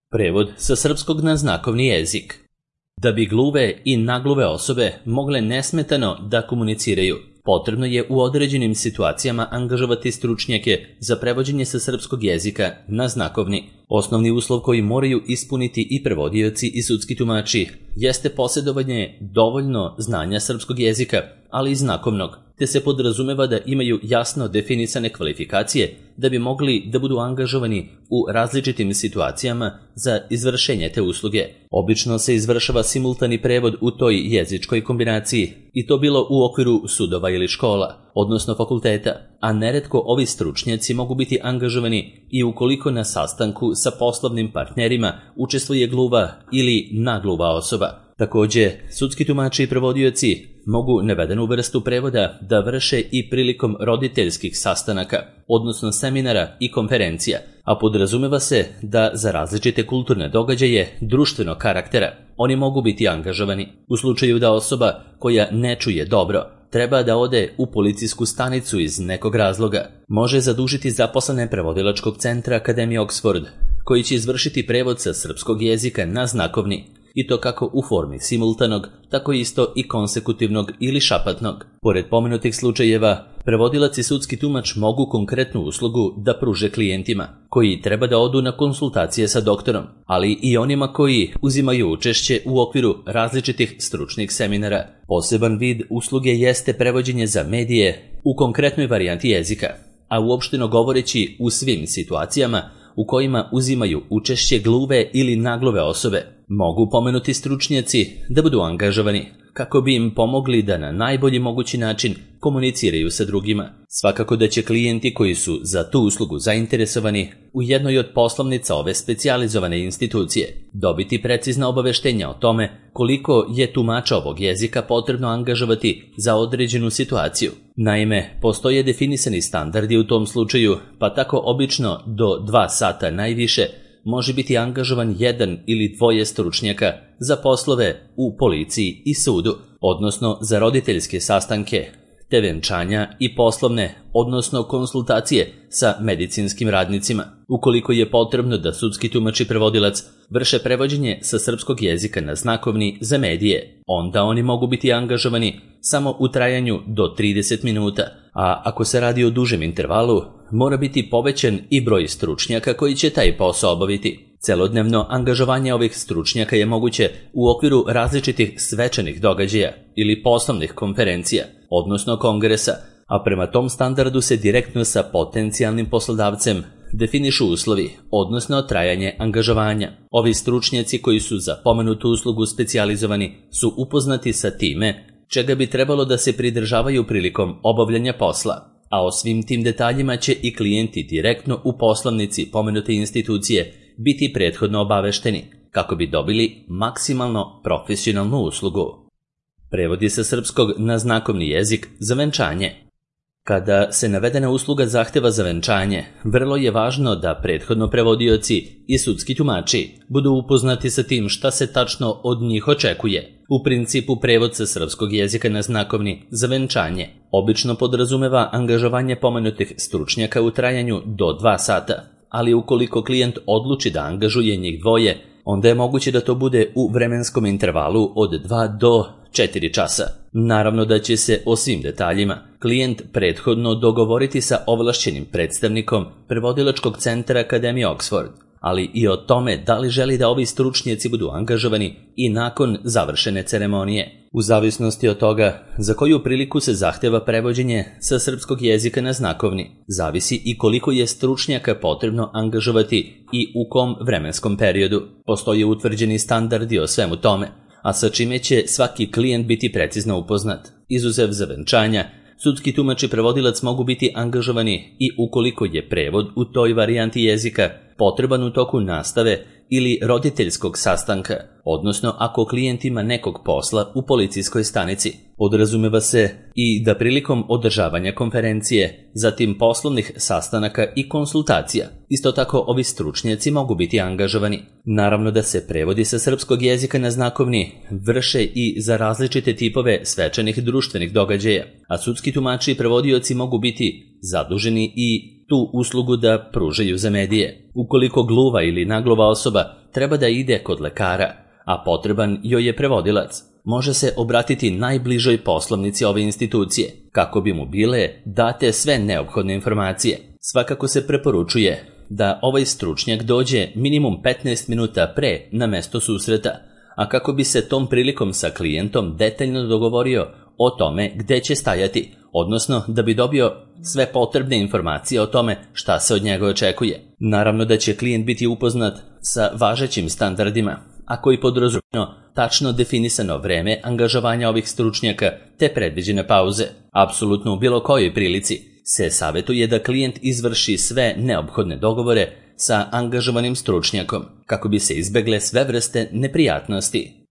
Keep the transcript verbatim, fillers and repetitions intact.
Prevod sa srpskog na znakovni jezik. Da bi gluve i nagluve osobe mogle nesmetano da komuniciraju, potrebno je u određenim situacijama angažovati stručnjake za prevođenje sa srpskog jezika na znakovni. Osnovni uslov koji moraju ispuniti i prevodioci i sudski tumači jeste posjedovanje dovoljno znanja srpskog jezika, ali i znakovnog, te se podrazumeva da imaju jasno definisane kvalifikacije da bi mogli da budu angažovani u različitim situacijama za izvršenje te usluge. Obično se izvršava simultani prevod u toj jezičkoj kombinaciji, i to bilo u okviru sudova ili škola, odnosno fakulteta, a neretko ovi stručnjaci mogu biti angažovani i ukoliko na sastanku sa poslovnim partnerima učestvuje gluva ili nagluva osoba. Takođe, sudski tumači i prevodioci mogu navedenu vrstu prevoda da vrše i prilikom roditeljskih sastanaka, odnosno seminara i konferencija, a podrazumeva se da za različite kulturne događaje društvenog karaktera oni mogu biti angažovani. U slučaju da osoba koja ne čuje dobro treba da ode u policijsku stanicu iz nekog razloga, može zadužiti zaposlene prevodilačkog centra Akademije Oxford, koji će izvršiti prevod sa srpskog jezika na znakovni, i to kako u formi simultanog, tako isto i konsekutivnog ili šapatnog. Pored pomenutih slučajeva, prevodilac i sudski tumač mogu konkretnu uslugu da pruže klijentima, koji treba da odu na konsultacije sa doktorom, ali i onima koji uzimaju učešće u okviru različitih stručnih seminara. Poseban vid usluge jeste prevođenje za medije u konkretnoj varijanti jezika, a uopšteno govoreći u svim situacijama u kojima uzimaju učešće gluve ili nagluve osobe, mogu pomenuti stručnjaci da budu angažovani kako bi im pomogli da na najbolji mogući način komuniciraju sa drugima. Svakako da će klijenti koji su za tu uslugu zainteresovani u jednoj od poslovnica ove specijalizovane institucije dobiti precizna obaveštenja o tome koliko je tumača ovog jezika potrebno angažovati za određenu situaciju. Naime, postoje definisani standardi u tom slučaju, pa tako obično do dva sata najviše može biti angažovan jedan ili dvoje stručnjaka za poslove u policiji i sudu, odnosno za roditeljske sastanke, te venčanja i poslovne, odnosno konsultacije sa medicinskim radnicima. Ukoliko je potrebno da sudski tumač i prevodilac vrše prevođenje sa srpskog jezika na znakovni za medije, onda oni mogu biti angažovani samo u trajanju do trideset minuta, a ako se radi o dužem intervalu, mora biti povećan i broj stručnjaka koji će taj posao obaviti. Celodnevno angažovanje ovih stručnjaka je moguće u okviru različitih svečanih događaja ili poslovnih konferencija, odnosno kongresa, a prema tom standardu se direktno sa potencijalnim poslodavcem definišu uslovi, odnosno trajanje angažovanja. Ovi stručnjaci koji su za pomenutu uslugu specijalizovani su upoznati sa time čega bi trebalo da se pridržavaju prilikom obavljanja posla, a o svim tim detaljima će i klijenti direktno u poslovnici pomenute institucije biti prethodno obavešteni, kako bi dobili maksimalno profesionalnu uslugu. Prevodi sa srpskog na znakovni jezik za venčanje. Kada se navedena usluga zahteva za venčanje, vrlo je važno da prethodno prevodioci i sudski tumači budu upoznati sa tim šta se tačno od njih očekuje. U principu, prevod sa srpskog jezika na znakovni za venčanje obično podrazumeva angažovanje pomenutih stručnjaka u trajanju do dva sata, ali ukoliko klijent odluči da angažuje njih dvoje, onda je moguće da to bude u vremenskom intervalu od dva do četiri časa. Naravno da će se o svim detaljima klijent prethodno dogovoriti sa ovlašćenim predstavnikom prevodilačkog centra Akademije Oxford, ali i o tome da li želi da ovi stručnjaci budu angažovani i nakon završene ceremonije. U zavisnosti od toga za koju priliku se zahteva prevođenje sa srpskog jezika na znakovni, zavisi i koliko je stručnjaka potrebno angažovati i u kom vremenskom periodu. Postoje utvrđeni standardi o svemu tome, a sa čime će svaki klijent biti precizno upoznat. Izuzev za venčanja, sudski tumač i prevodilac mogu biti angažovani i ukoliko je prevod u toj varijanti jezika potreban u toku nastave ili roditeljskog sastanka, odnosno ako klijent ima nekog posla u policijskoj stanici. Podrazumeva se i da prilikom održavanja konferencije, zatim poslovnih sastanaka i konsultacija, isto tako ovi stručnjaci mogu biti angažovani. Naravno da se prevodi sa srpskog jezika na znakovni vrše i za različite tipove svečanih društvenih događaja, a sudski tumači i prevodioci mogu biti zaduženi i tu uslugu da pružaju za medije. Ukoliko gluva ili nagluva osoba treba da ide kod lekara, a potreban joj je prevodilac, može se obratiti najbližoj poslovnici ove institucije, kako bi mu bile date sve neophodne informacije. Svakako se preporučuje da ovaj stručnjak dođe minimum petnaest minuta pre na mesto susreta, a kako bi se tom prilikom sa klijentom detaljno dogovorio o tome gde će stajati, odnosno da bi dobio sve potrebne informacije o tome šta se od njega očekuje. Naravno da će klijent biti upoznat sa važećim standardima, a koji podrazumijevaju tačno definisano vreme angažovanja ovih stručnjaka te predviđene pauze. Apsolutno u bilo kojoj prilici se savjetuje da klijent izvrši sve neophodne dogovore sa angažovanim stručnjakom, kako bi se izbegle sve vrste neprijatnosti.